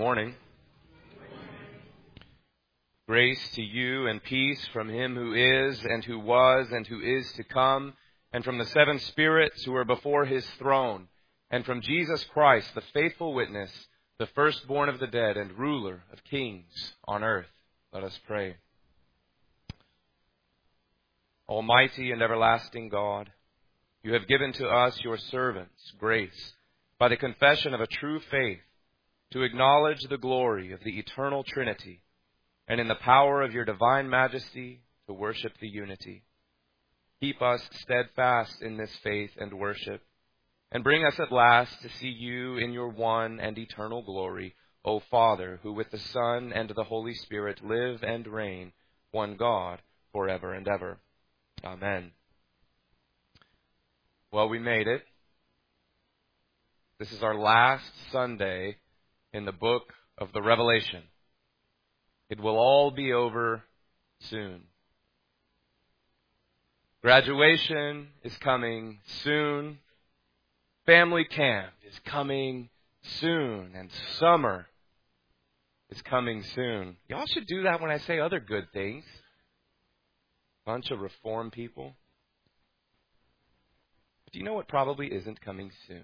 Morning. Grace to you and peace from Him who is and who was and who is to come, and from the seven spirits who are before His throne, and from Jesus Christ, the faithful witness, the firstborn of the dead and ruler of kings on earth. Let us pray. Almighty and everlasting God, you have given to us, your servants, grace by the confession of a true faith, to acknowledge the glory of the eternal Trinity, and in the power of your divine majesty to worship the unity. Keep us steadfast in this faith and worship, and bring us at last to see you in your one and eternal glory, O Father, who with the Son and the Holy Spirit live and reign, one God, forever and ever. Amen. Well, we made it. This is our last Sunday in the book of the Revelation. It will all be over soon. Graduation is coming soon. Family camp is coming soon. And summer is coming soon. Y'all should do that when I say other good things. Bunch of reform people. But do you know what probably isn't coming soon?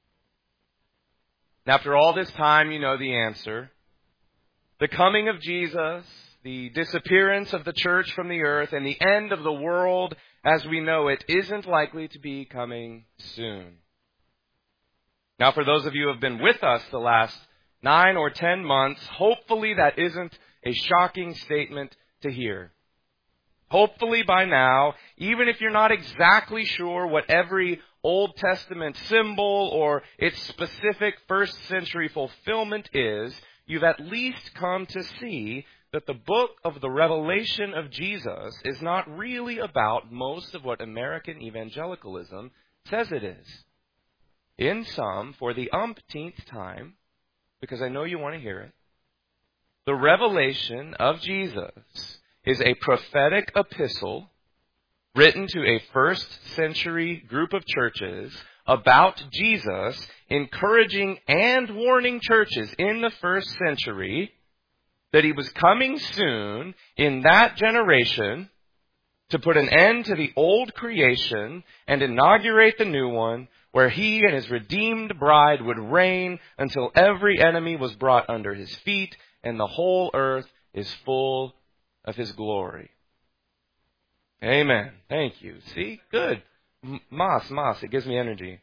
And after all this time, you know the answer. The coming of Jesus, the disappearance of the church from the earth, and the end of the world as we know it isn't likely to be coming soon. Now, for those of you who have been with us the last 9 or 10 months, hopefully that isn't a shocking statement to hear. Hopefully by now, even if you're not exactly sure what every Old Testament symbol or its specific first century fulfillment is, you've at least come to see that the book of the Revelation of Jesus is not really about most of what American evangelicalism says it is. In sum, for the umpteenth time, because I know you want to hear it, the revelation of Jesus is a prophetic epistle written to a first century group of churches about Jesus, encouraging and warning churches in the first century that He was coming soon in that generation to put an end to the old creation and inaugurate the new one, where He and His redeemed bride would reign until every enemy was brought under His feet and the whole earth is full of His glory. Amen. Thank you. See? Good. Mas. It gives me energy.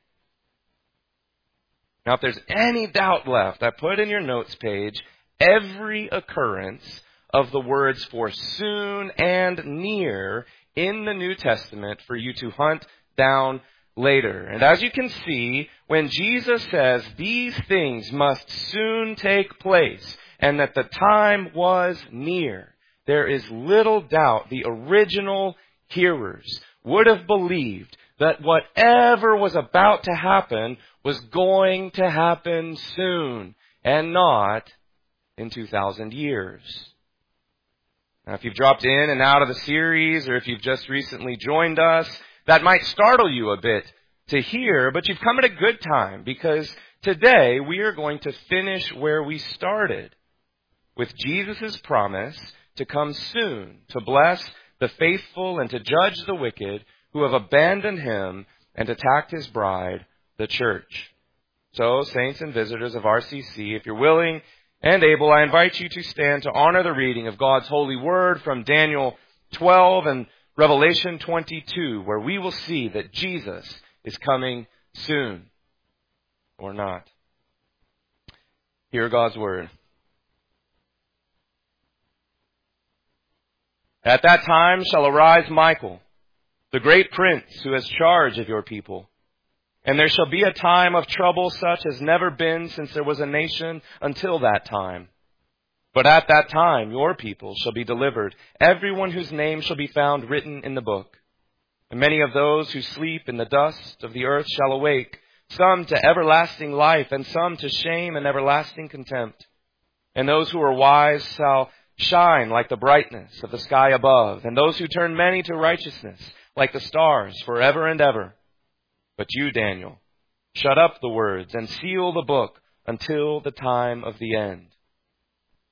Now, if there's any doubt left, I put in your notes page every occurrence of the words for soon and near in the New Testament for you to hunt down later. And as you can see, when Jesus says these things must soon take place and that the time was near, there is little doubt the original hearers would have believed that whatever was about to happen was going to happen soon and not in 2,000 years. Now, if you've dropped in and out of the series, or if you've just recently joined us, that might startle you a bit to hear, but you've come at a good time, because today we are going to finish where we started, with Jesus' promise to come soon, to bless the faithful and to judge the wicked who have abandoned Him and attacked His bride, the church. So, saints and visitors of RCC, if you're willing and able, I invite you to stand to honor the reading of God's holy word from Daniel 12 and Revelation 22, where we will see that Jesus is coming soon, or not. Hear God's word. At that time shall arise Michael, the great prince who has charge of your people. And there shall be a time of trouble such as never been since there was a nation until that time. But at that time your people shall be delivered, everyone whose name shall be found written in the book. And many of those who sleep in the dust of the earth shall awake, some to everlasting life, and some to shame and everlasting contempt. And those who are wise shall shine like the brightness of the sky above, and those who turn many to righteousness like the stars forever and ever. But you, Daniel, shut up the words and seal the book until the time of the end.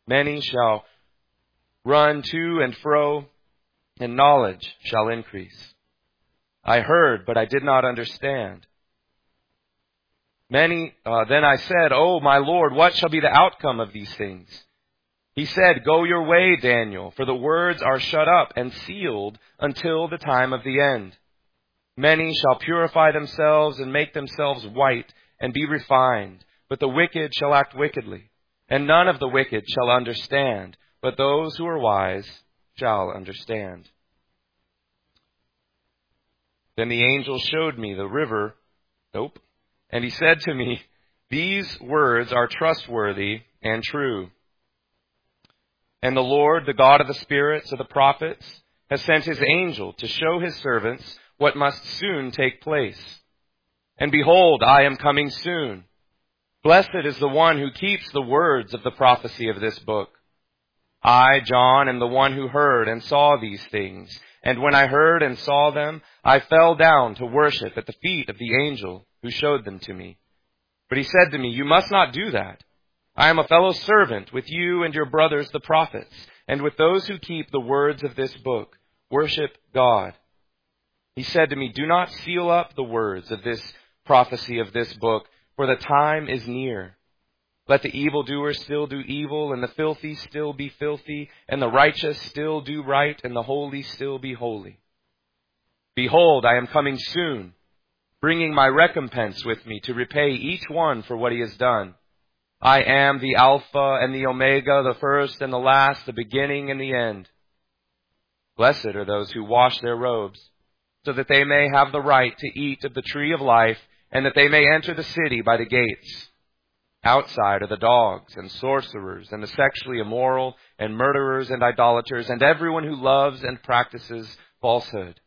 Many shall run to and fro, and knowledge shall increase. I heard, but I did not understand. Then I said, "Oh, my Lord, what shall be the outcome of these things?" He said, "Go your way, Daniel, for the words are shut up and sealed until the time of the end. Many shall purify themselves and make themselves white and be refined, but the wicked shall act wickedly, and none of the wicked shall understand, but those who are wise shall understand." Then the angel showed me the river. And he said to me, "These words are trustworthy and true. And the Lord, the God of the spirits of the prophets, has sent his angel to show his servants what must soon take place. And behold, I am coming soon. Blessed is the one who keeps the words of the prophecy of this book. I, John, am the one who heard and saw these things. And when I heard and saw them, I fell down to worship at the feet of the angel who showed them to me. But he said to me, "You must not do that. I am a fellow servant with you and your brothers the prophets, and with those who keep the words of this book. Worship God." He said to me, "Do not seal up the words of this prophecy of this book, for the time is near. Let the evildoer still do evil, and the filthy still be filthy, and the righteous still do right, and the holy still be holy. Behold, I am coming soon, bringing my recompense with me to repay each one for what he has done. I am the Alpha and the Omega, the first and the last, the beginning and the end. Blessed are those who wash their robes, so that they may have the right to eat of the tree of life, and that they may enter the city by the gates. Outside are the dogs and sorcerers and the sexually immoral and murderers and idolaters and everyone who loves and practices falsehood.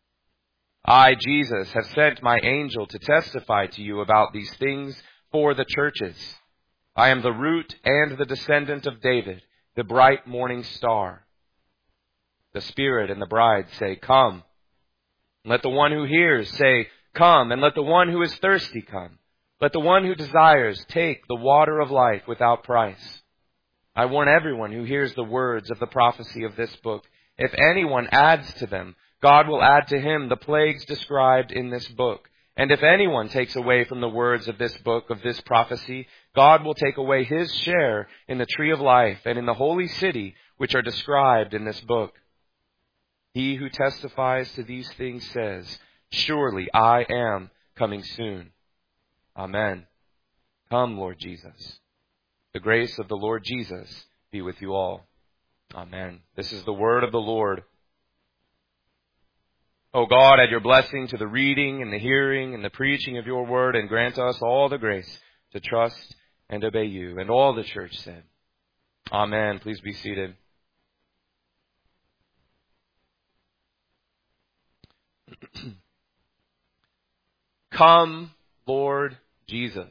I, Jesus, have sent my angel to testify to you about these things for the churches. I am the root and the descendant of David, the bright morning star." The Spirit and the bride say, "Come." Let the one who hears say, "Come," and let the one who is thirsty come. Let the one who desires take the water of life without price. I warn everyone who hears the words of the prophecy of this book. If anyone adds to them, God will add to him the plagues described in this book. And if anyone takes away from the words of this book, of this prophecy, God will take away his share in the tree of life and in the holy city which are described in this book. He who testifies to these things says, "Surely I am coming soon." Amen. Come, Lord Jesus. The grace of the Lord Jesus be with you all. Amen. This is the word of the Lord. O God, add your blessing to the reading and the hearing and the preaching of your word, and grant us all the grace to trust and obey you. And all the church said, Amen. Please be seated. Come, Lord Jesus.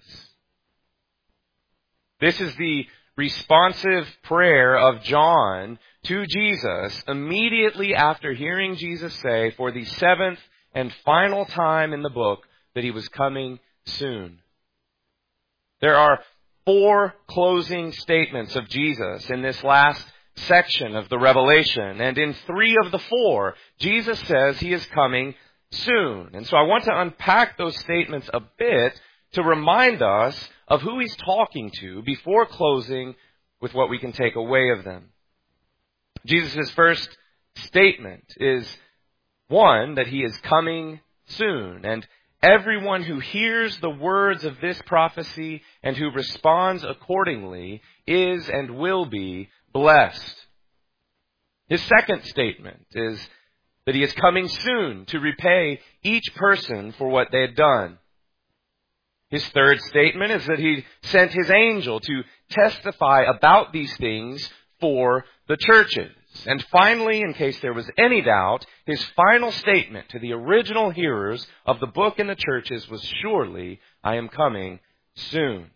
This is the responsive prayer of John to Jesus immediately after hearing Jesus say for the seventh and final time in the book that he was coming soon. There are 4 closing statements of Jesus in this last section of the Revelation, and in 3 of the 4, Jesus says he is coming soon. And so I want to unpack those statements a bit to remind us of who he's talking to before closing with what we can take away of them. Jesus' first statement is one, that he is coming soon. And everyone who hears the words of this prophecy and who responds accordingly is and will be blessed. His second statement is that he is coming soon to repay each person for what they had done. His third statement is that he sent his angel to testify about these things for the churches. And finally, in case there was any doubt, his final statement to the original hearers of the book in the churches was, "Surely I am coming soon."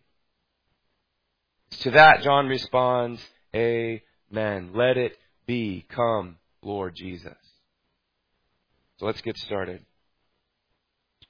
To that, John responds, "Amen. Let it be. Come, Lord Jesus." So let's get started.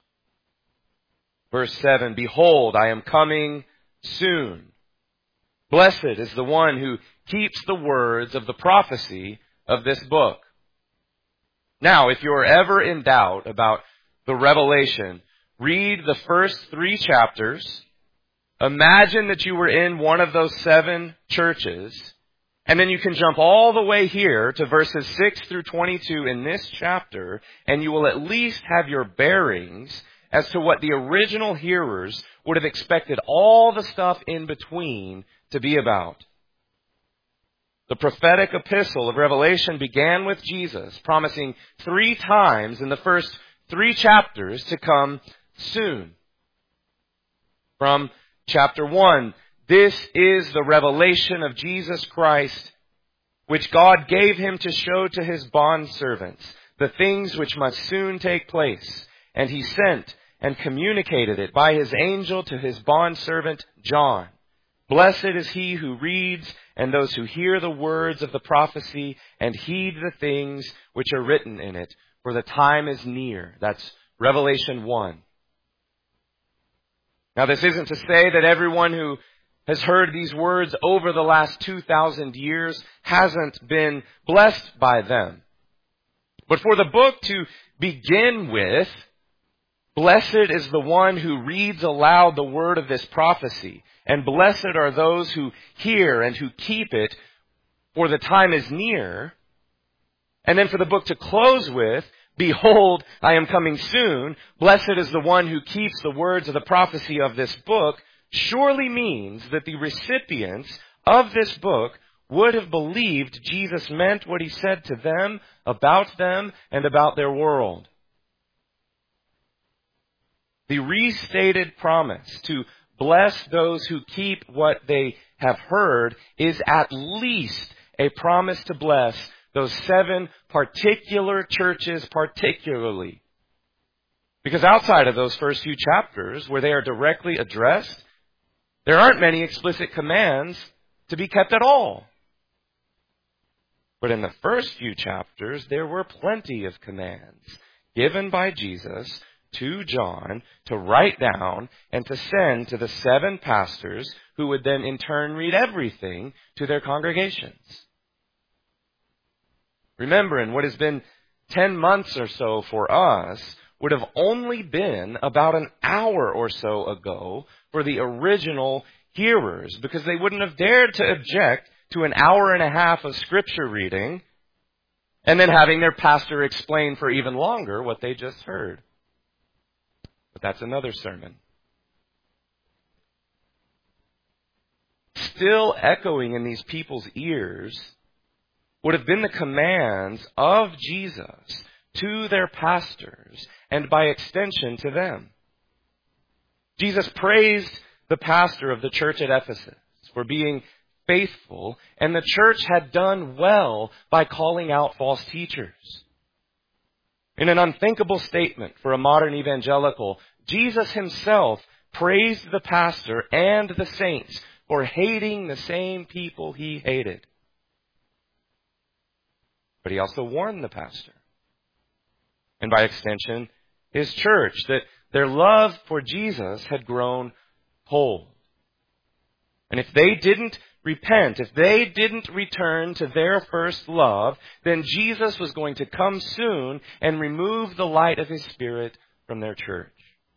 Verse 7, "Behold, I am coming soon." Blessed is the one who keeps the words of the prophecy of this book. Now, if you're ever in doubt about the Revelation, read the first 3 chapters. Imagine that you were in one of those 7 churches, and then you can jump all the way here to verses 6 through 22 in this chapter, and you will at least have your bearings as to what the original hearers would have expected all the stuff in between to be about. The prophetic epistle of Revelation began with Jesus promising 3 times in the first 3 chapters to come soon. From chapter 1, this is the revelation of Jesus Christ, which God gave him to show to his bondservants the things which must soon take place. And he sent and communicated it by his angel to his bondservant John. Blessed is he who reads and those who hear the words of the prophecy and heed the things which are written in it, for the time is near. That's Revelation 1. Now, this isn't to say that everyone who has heard these words over the last 2,000 years hasn't been blessed by them. But for the book to begin with, blessed is the one who reads aloud the word of this prophecy, and blessed are those who hear and who keep it, for the time is near. And then for the book to close with, behold, I am coming soon. Blessed is the one who keeps the words of the prophecy of this book, surely means that the recipients of this book would have believed Jesus meant what he said to them, and about their world. The restated promise to bless those who keep what they have heard is at least a promise to bless those 7 particular churches particularly. Because outside of those first few chapters, where they are directly addressed, there aren't many explicit commands to be kept at all. But in the first few chapters, there were plenty of commands given by Jesus to John to write down and to send to the 7 pastors who would then in turn read everything to their congregations. Remembering what has been 10 months or so for us would have only been about an hour or so ago for the original hearers, because they wouldn't have dared to object to an hour and a half of scripture reading and then having their pastor explain for even longer what they just heard. But that's another sermon. Still echoing in these people's ears would have been the commands of Jesus to their pastors and by extension to them. Jesus praised the pastor of the church at Ephesus for being faithful, and the church had done well by calling out false teachers. In an unthinkable statement for a modern evangelical, Jesus himself praised the pastor and the saints for hating the same people he hated. But he also warned the pastor, and by extension, his church, that their love for Jesus had grown cold. And if they didn't repent, if they didn't return to their first love, then Jesus was going to come soon and remove the light of his Spirit from their church.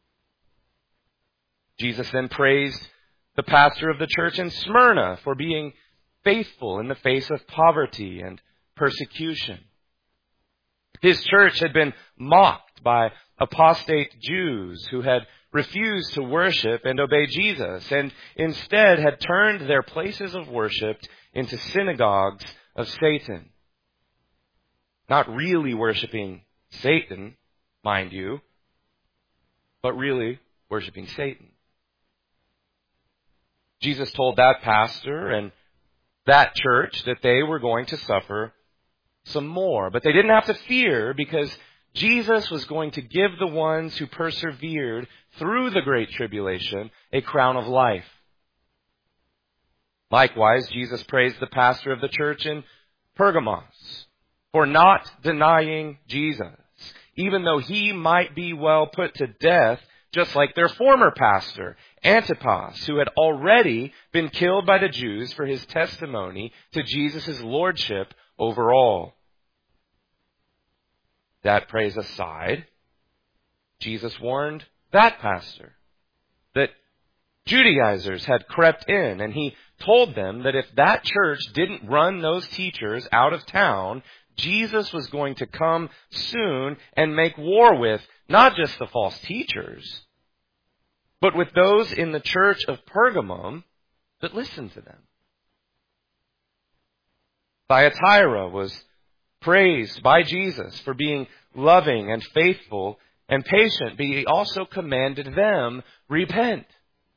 Jesus then praised the pastor of the church in Smyrna for being faithful in the face of poverty and persecution. His church had been mocked by apostate Jews who had refused to worship and obey Jesus, and instead had turned their places of worship into synagogues of Satan. Not really worshiping Satan, mind you, but really worshiping Satan. Jesus told that pastor and that church that they were going to suffer some more. But they didn't have to fear, because Jesus was going to give the ones who persevered through the great tribulation a crown of life. Likewise, Jesus praised the pastor of the church in Pergamos for not denying Jesus, even though he might be well put to death, just like their former pastor Antipas, who had already been killed by the Jews for his testimony to Jesus' lordship over all. That praise aside, Jesus warned that pastor that Judaizers had crept in, and he told them that if that church didn't run those teachers out of town, Jesus was going to come soon and make war with not just the false teachers, but with those in the church of Pergamum that listened to them. Thyatira was praised by Jesus for being loving and faithful and patient, but he also commanded them, repent.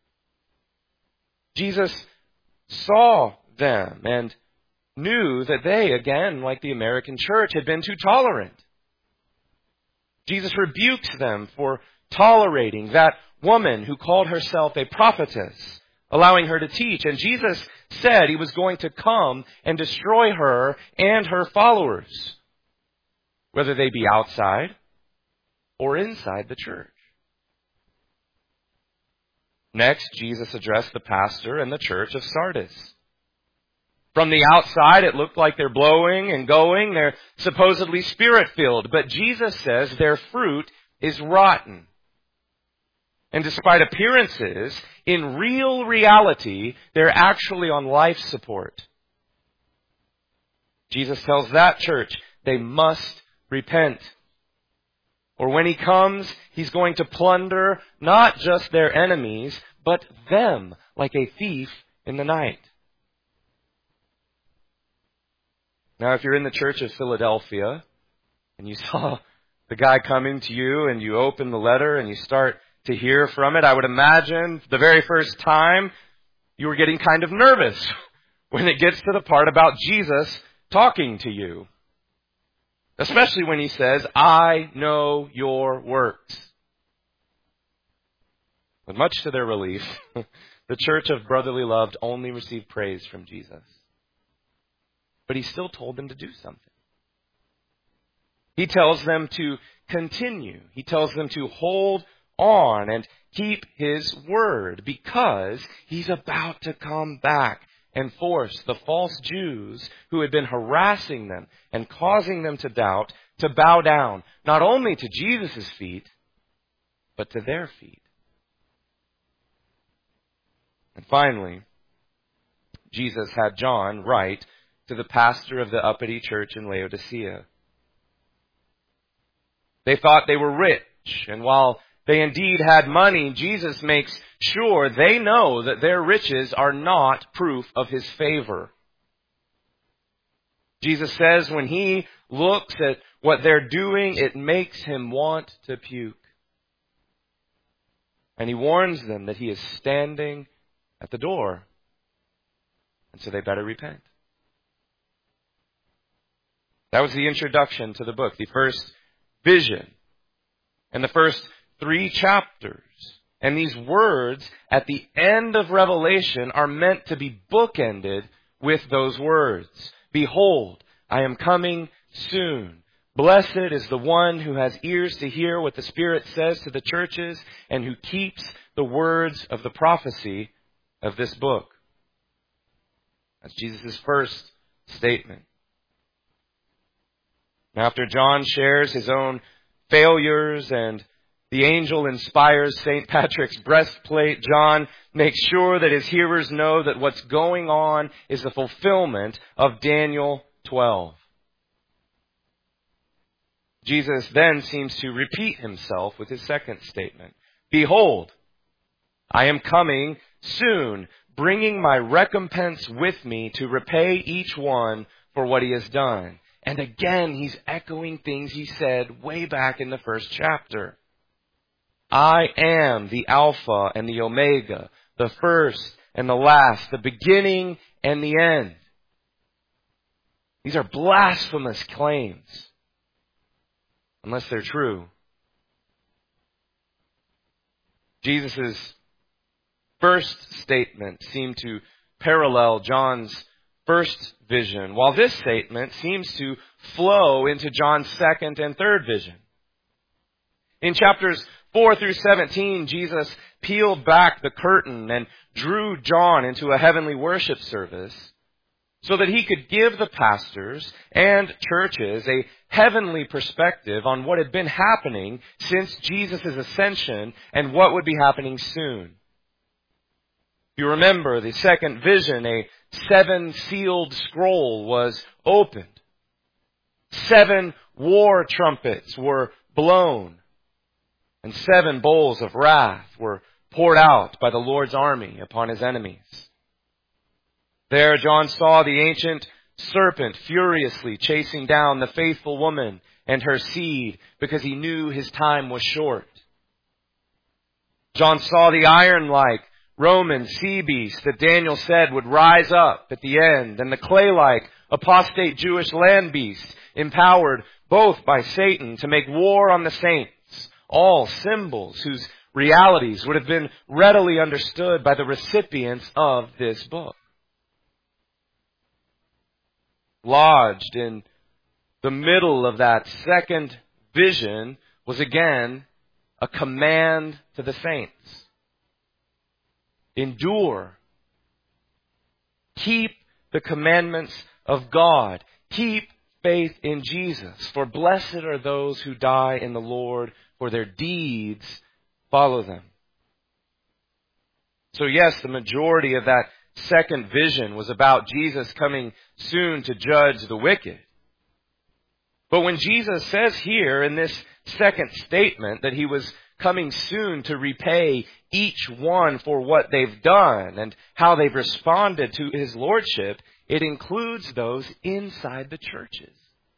Jesus saw them and knew that they, again, like the American church, had been too tolerant. Jesus rebuked them for tolerating that woman who called herself a prophetess, allowing her to teach. And Jesus said he was going to come and destroy her and her followers, whether they be outside or inside the church. Next, Jesus addressed the pastor and the church of Sardis. From the outside, it looked like they're blowing and going. They're supposedly spirit-filled. But Jesus says their fruit is rotten. And despite appearances, in real reality, they're actually on life support. Jesus tells that church they must repent. Or when he comes, he's going to plunder not just their enemies, but them like a thief in the night. Now, if you're in the church of Philadelphia and you saw the guy coming to you and you open the letter and you start to hear from it, I would imagine the very first time you were getting kind of nervous when it gets to the part about Jesus talking to you. Especially when he says, I know your works. But much to their relief, the church of brotherly love only received praise from Jesus. But he still told them to do something. He tells them to continue. He tells them to hold on and keep his word, because he's about to come back and force the false Jews who had been harassing them and causing them to doubt to bow down, not only to Jesus' feet, but to their feet. And finally, Jesus had John write to the pastor of the uppity church in Laodicea. They thought they were rich, and while they indeed had money, Jesus makes sure they know that their riches are not proof of his favor. Jesus says when he looks at what they're doing, it makes him want to puke. And he warns them that he is standing at the door, and so they better repent. That was the introduction to the book, the first vision, and the first 3 chapters. And these words at the end of Revelation are meant to be bookended with those words. Behold, I am coming soon. Blessed is the one who has ears to hear what the Spirit says to the churches and who keeps the words of the prophecy of this book. That's Jesus' first statement. After John shares his own failures and the angel inspires St. Patrick's breastplate, John makes sure that his hearers know that what's going on is the fulfillment of Daniel 12. Jesus then seems to repeat himself with his second statement. Behold, I am coming soon, bringing my recompense with me to repay each one for what he has done. And again, he's echoing things he said way back in the first chapter. I am the Alpha and the Omega, the first and the last, the beginning and the end. These are blasphemous claims, unless they're true. Jesus' first statement seemed to parallel John's first vision, while this statement seems to flow into John's second and third vision. In chapters 4 through 17, Jesus peeled back the curtain and drew John into a heavenly worship service so that he could give the pastors and churches a heavenly perspective on what had been happening since Jesus' ascension and what would be happening soon. If you remember the second vision, a 7-sealed scroll was opened. 7 war trumpets were blown, and 7 bowls of wrath were poured out by the Lord's army upon his enemies. There John saw the ancient serpent furiously chasing down the faithful woman and her seed because he knew his time was short. John saw the iron-like Roman sea beast that Daniel said would rise up at the end, and the clay-like apostate Jewish land beast empowered both by Satan to make war on the saints, all symbols whose realities would have been readily understood by the recipients of this book. Lodged in the middle of that second vision was again a command to the saints. Endure. Keep the commandments of God. Keep faith in Jesus. For blessed are those who die in the Lord, for their deeds follow them. So yes, the majority of that second vision was about Jesus coming soon to judge the wicked. But when Jesus says here in this second statement that he was coming soon to repay each one for what they've done and how they've responded to his lordship, it includes those inside the churches.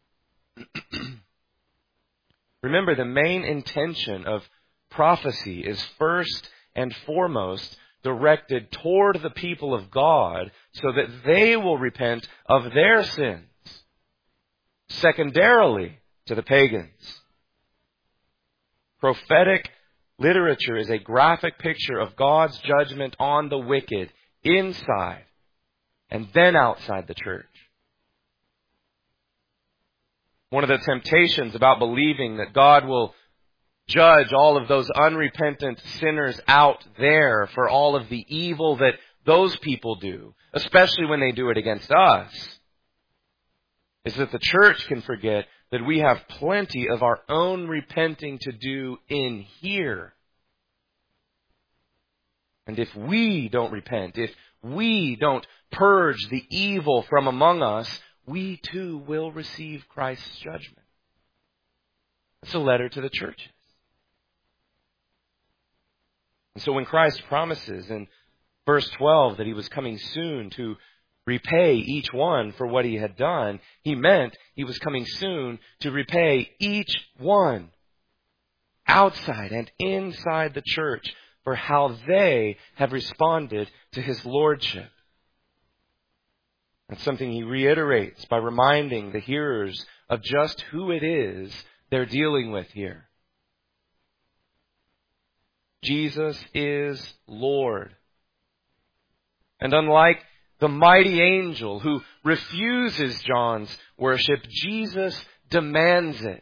Remember, the main intention of prophecy is first and foremost directed toward the people of God so that they will repent of their sins. Secondarily, to the pagans. Prophetic literature is a graphic picture of God's judgment on the wicked inside and then outside the church. One of the temptations about believing that God will judge all of those unrepentant sinners out there for all of the evil that those people do, especially when they do it against us, is that the church can forget that we have plenty of our own repenting to do in here. And if we don't repent, if we don't purge the evil from among us, we too will receive Christ's judgment. It's a letter to the churches. And so when Christ promises in verse 12 that he was coming soon to repay each one for what he had done, he meant he was coming soon to repay each one outside and inside the church for how they have responded to his lordship. That's something he reiterates by reminding the hearers of just who it is they're dealing with here. Jesus is Lord. And unlike the mighty angel who refuses John's worship, Jesus demands it.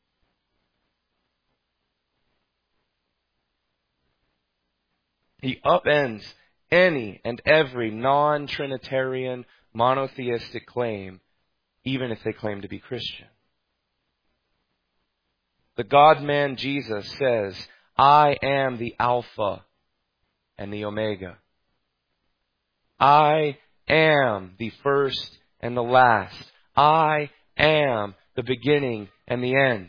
He upends any and every non-Trinitarian monotheistic claim, even if they claim to be Christian. The God-man Jesus says, I am the Alpha and the Omega. I am the first and the last. I am the beginning and the end.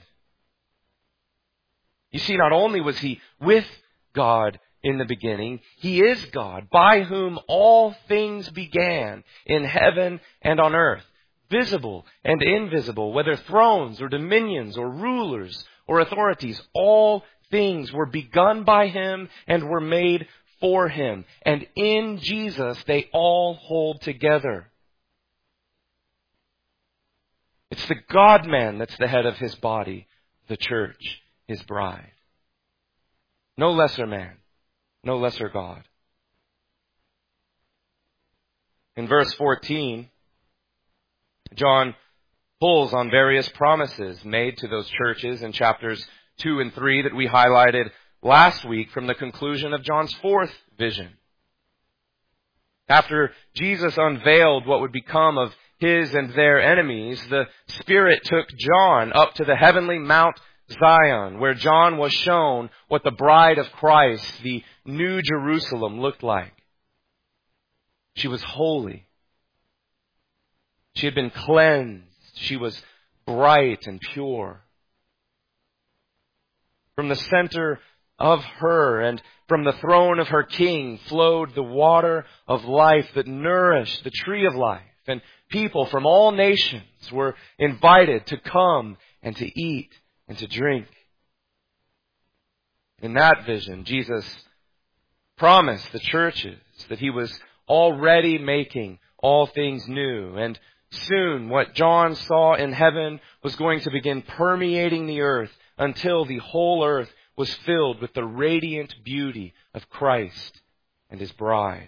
You see, not only was he with God in the beginning, he is God, by whom all things began in heaven and on earth, visible and invisible, whether thrones or dominions or rulers or authorities, all things were begun by him and were made for him. And in Jesus, they all hold together. It's the God-man that's the head of his body, the church, his bride. No lesser man, no lesser God. In verse 14, John pulls on various promises made to those churches in chapters 2 and 3 that we highlighted last week from the conclusion of John's fourth vision. After Jesus unveiled what would become of his and their enemies, the Spirit took John up to the heavenly Mount Zion, where John was shown what the bride of Christ, the New Jerusalem, looked like. She was holy. She had been cleansed. She was bright and pure. From the center of her and from the throne of her King flowed the water of life that nourished the tree of life. And people from all nations were invited to come and to eat and to drink. In that vision, Jesus promised the churches that he was already making all things new. And soon what John saw in heaven was going to begin permeating the earth until the whole earth was filled with the radiant beauty of Christ and his bride.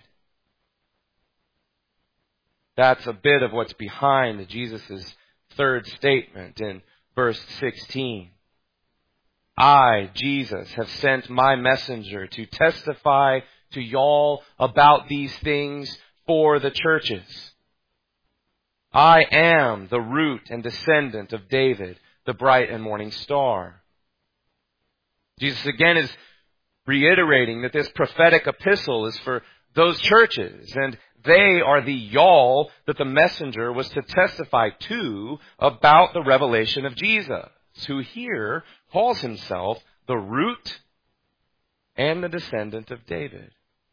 That's a bit of what's behind Jesus' third statement in verse 16. I, Jesus, have sent my messenger to testify to y'all about these things for the churches. I am the root and descendant of David, the bright and morning star. Jesus again is reiterating that this prophetic epistle is for those churches, and they are the y'all that the messenger was to testify to about the revelation of Jesus, who here calls himself the root and the descendant of David.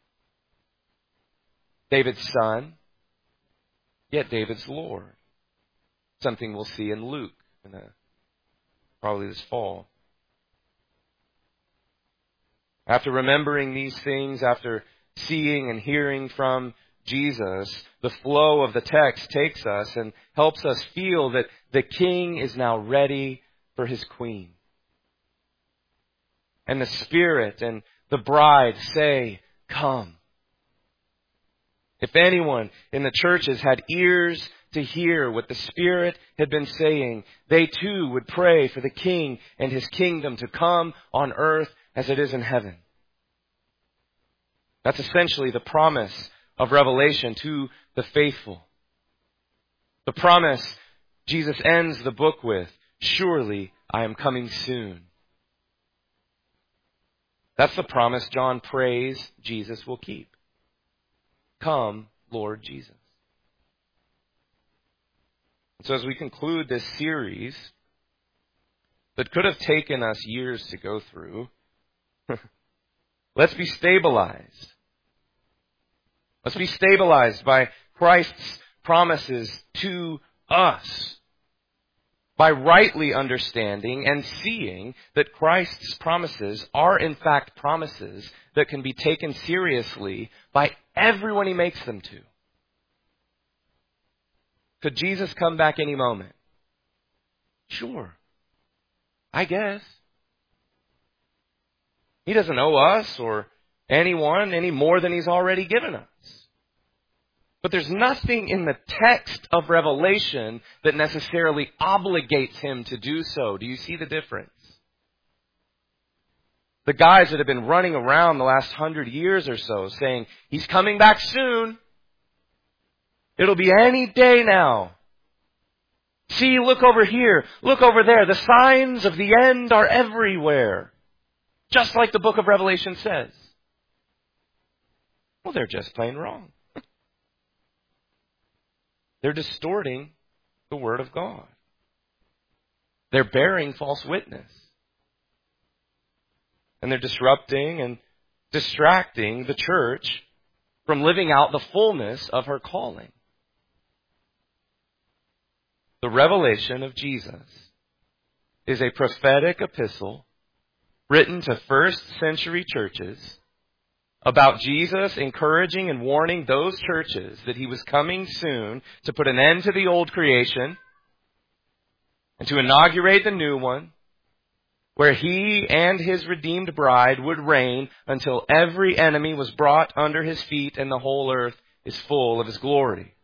David's son, yet David's Lord. Something we'll see in Luke probably this fall. After remembering these things, after seeing and hearing from Jesus, the flow of the text takes us and helps us feel that the king is now ready for his queen. And the Spirit and the bride say, come. If anyone in the churches had ears to hear what the Spirit had been saying, they too would pray for the King and his kingdom to come on earth as it is in heaven. That's essentially the promise of Revelation to the faithful. The promise Jesus ends the book with, surely I am coming soon. That's the promise John prays Jesus will keep. Come, Lord Jesus. So as we conclude this series that could have taken us years to go through, let's be stabilized. Let's be stabilized by Christ's promises to us. By rightly understanding and seeing that Christ's promises are in fact promises that can be taken seriously by everyone he makes them to. Could Jesus come back any moment? Sure. I guess. He doesn't owe us or anyone any more than he's already given us. But there's nothing in the text of Revelation that necessarily obligates him to do so. Do you see the difference? The guys that have been running around the last 100 years or so saying, he's coming back soon. It'll be any day now. See, look over here. Look over there. The signs of the end are everywhere. Just like the book of Revelation says. Well, they're just plain wrong. They're distorting the Word of God. They're bearing false witness. And they're disrupting and distracting the church from living out the fullness of her calling. The revelation of Jesus is a prophetic epistle written to first century churches about Jesus encouraging and warning those churches that he was coming soon to put an end to the old creation and to inaugurate the new one, where he and his redeemed bride would reign until every enemy was brought under his feet and the whole earth is full of his glory.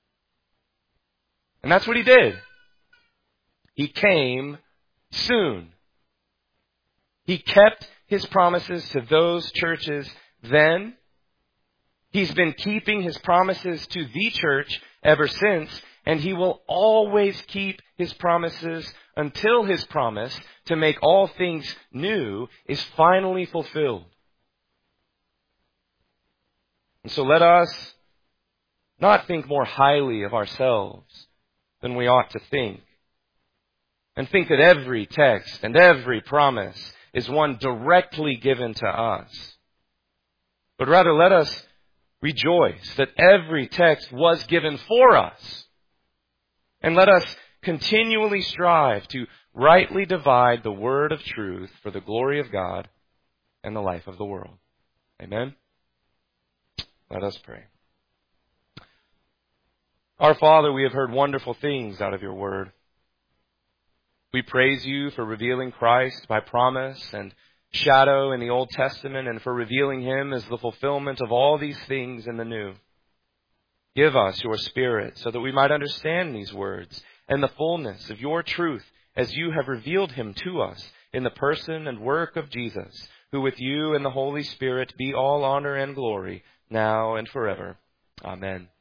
And that's what he did. He came soon. He kept His promises to those churches then. He's been keeping His promises to the church ever since, and He will always keep His promises until His promise to make all things new is finally fulfilled. And so let us not think more highly of ourselves than we ought to think, and think that every text and every promise is one directly given to us. But rather let us rejoice that every text was given for us. And let us continually strive to rightly divide the word of truth for the glory of God and the life of the world. Amen? Let us pray. Our Father, we have heard wonderful things out of your word. We praise you for revealing Christ by promise and shadow in the Old Testament, and for revealing Him as the fulfillment of all these things in the New. Give us your Spirit so that we might understand these words and the fullness of your truth as you have revealed Him to us in the person and work of Jesus, who with you and the Holy Spirit be all honor and glory now and forever. Amen.